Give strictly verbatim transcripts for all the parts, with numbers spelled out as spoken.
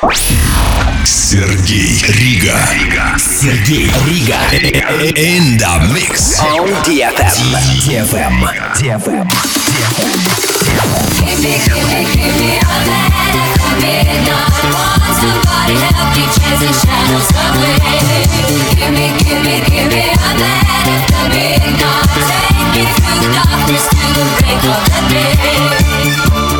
Сергей Рига. Сергей Рига. In the mix. On ди эф эм. ди эф эм. ди эф эм. Give me, give me, give me all that at midnight. Want somebody help me chase the shadows away. Give me, give me, give me all that at midnight. Take me through darkness to the break of the day.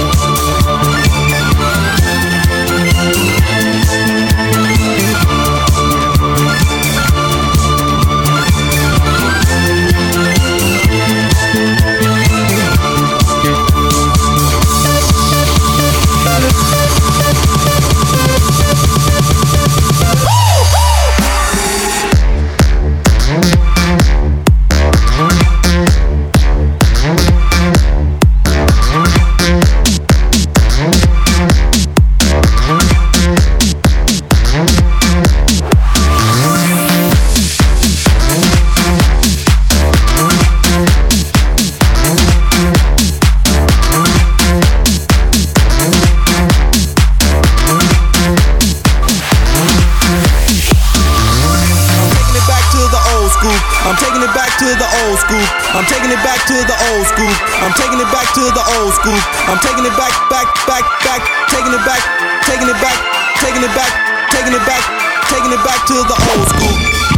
I'm taking it back to the old school. I'm taking it back to the old school. I'm taking it back to the old school. I'm taking it back, back, back, back. Taking it back, taking it back, taking it back, taking it back, taking it back to the old school.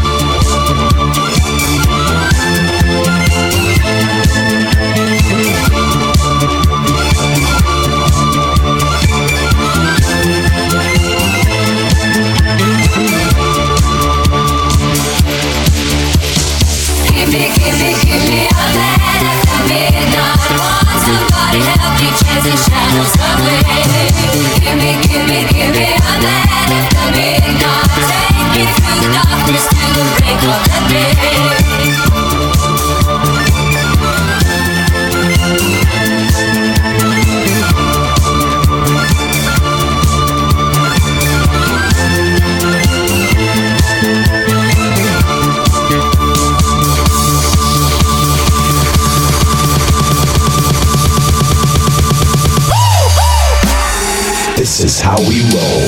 Give me, give me, give me all that after midnight. Want somebody help me chase the shadows away. Give me, give me, give me all that after midnight. Take me through darkness to the break of the day. This is how we roll.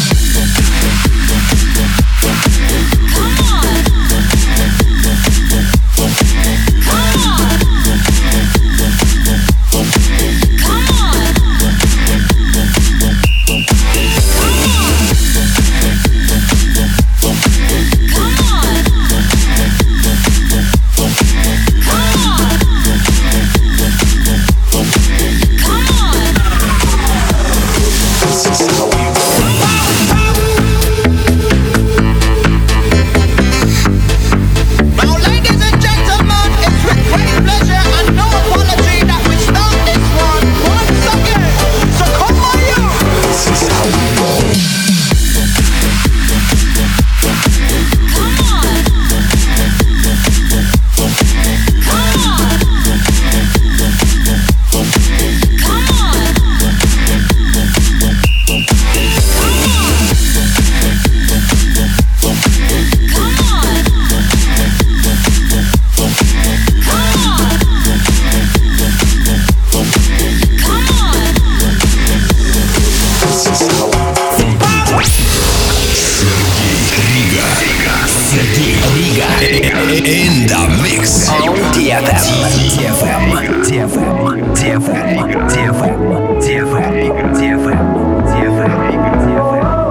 In the mix. On ди эф эм. ди эф эм. ди эф эм. ди эф эм. ди эф эм. ди эф эм. ди эф эм. ди эф эм. ди эф эм.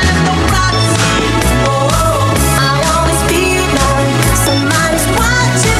Watching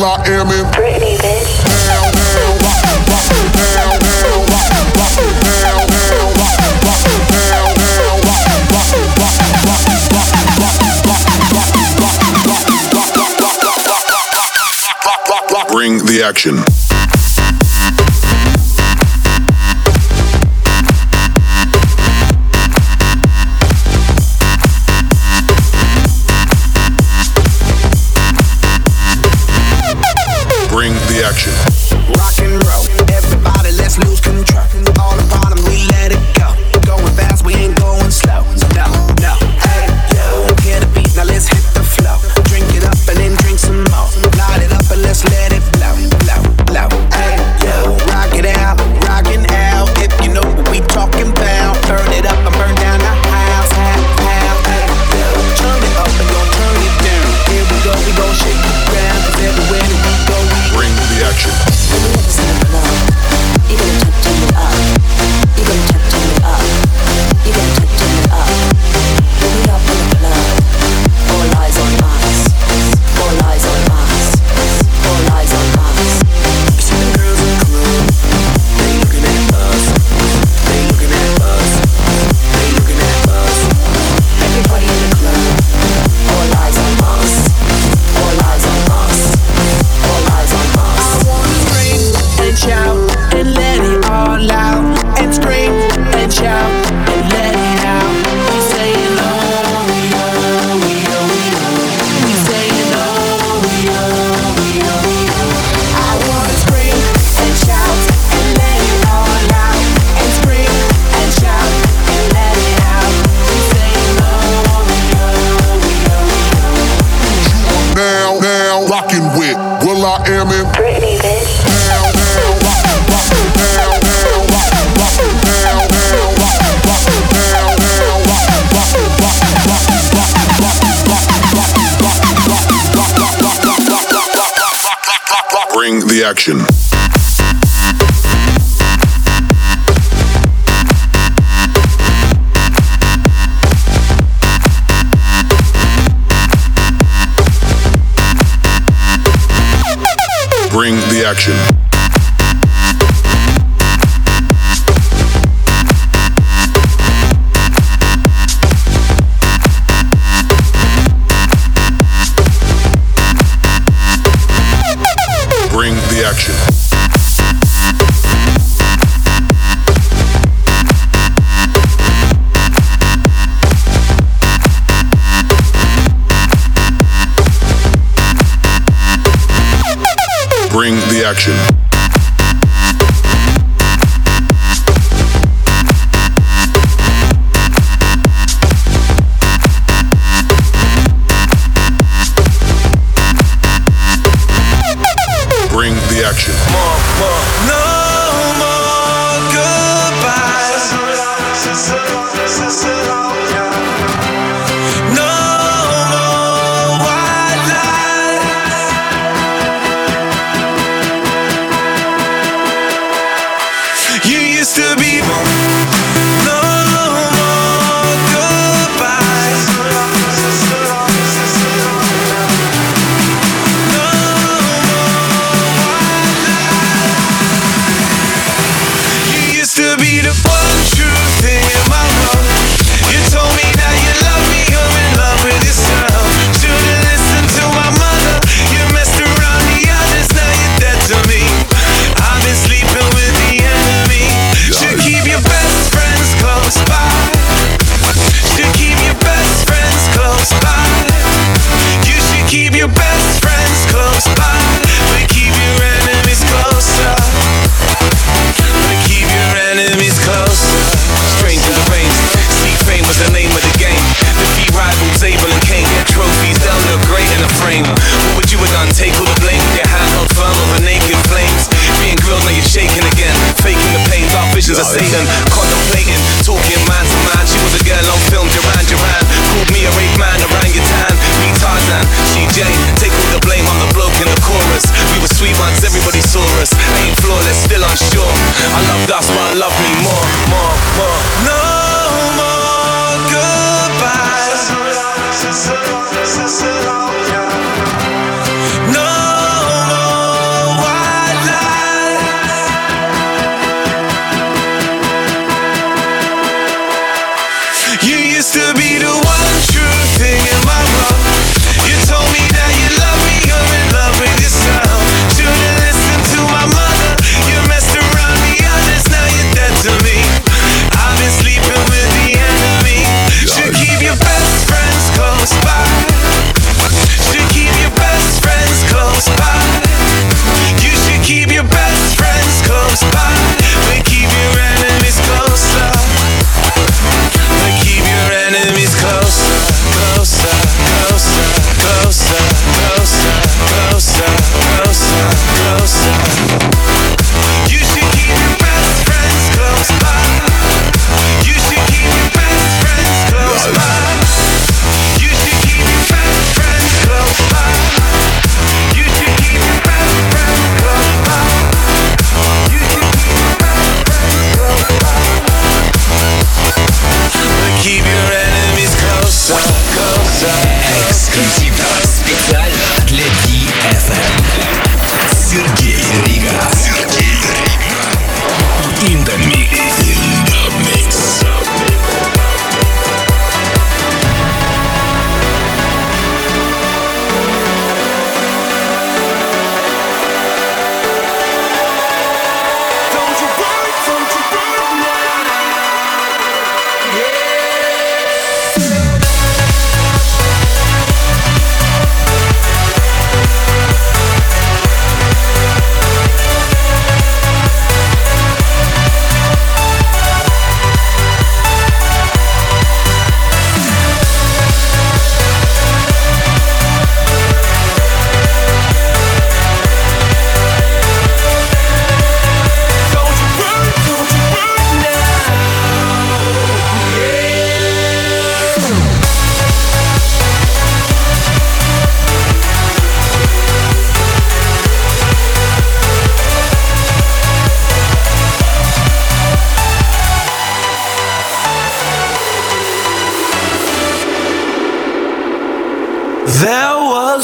Well, I am in Britney, bitch. Bring the action. Bring the action. Rock and roll, everybody let's lose control. All the bottom we let it go. Going fast, we ain't going slow. No, no, hey, yo, hear the beat, now let's hit the flow. Drink it up and then drink some more. Light it up and let's let it blow, blow, blow. Hey, yo, rock it out, rockin' out. If you know what we talking about, turn it up and burn down the house, house, house. Hey, yo, turn it up and don't turn it down. Here we go, we gon' shake the ground, 'cause everywhere that we go, we Bring the action. You gotta turn, turn it up. You gotta turn, turn it up. You gotta turn, turn it up. When we up in the club, all eyes on us. All eyes on us. All eyes on us. see the girls in the club. They looking at us. They looking at us. They looking at us. Everybody in the club, all eyes on us. All eyes on us. All eyes on us. I wanna scream and shout and let it all out. And scream and shout and let it out. We saying oh, we oh, we oh, we oh. We saying oh, we oh, we oh, we oh. I wanna scream and shout and let it all out. And scream and shout and let it out. We saying oh, we oh, we oh, we oh. Now, now, rockin' with Will I Am in Britney, bitch. Bring the action. Bring the action. Bring the action. Bring the action. Bring the action. No more goodbyes. No more white lies. You used to be. No more goodbyes. No more white lies.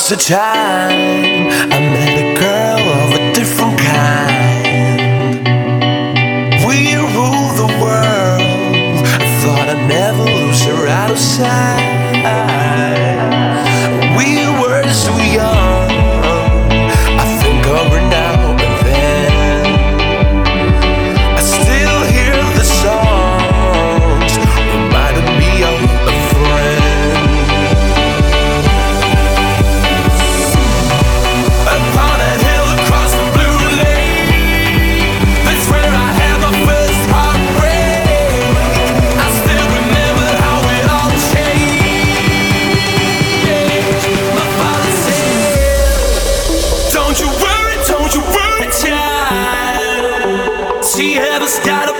was a time I met a girl of a different kind. We ruled the world. I thought I'd never lose her out of sight. We were so young. I think of her now and then. I still hear the songs reminding me of a friend. Upon a hill across the blue lake, that's where I had my first heartbreak. I still remember how it all changed. My father said, don't you worry, don't you worry, child. She has got a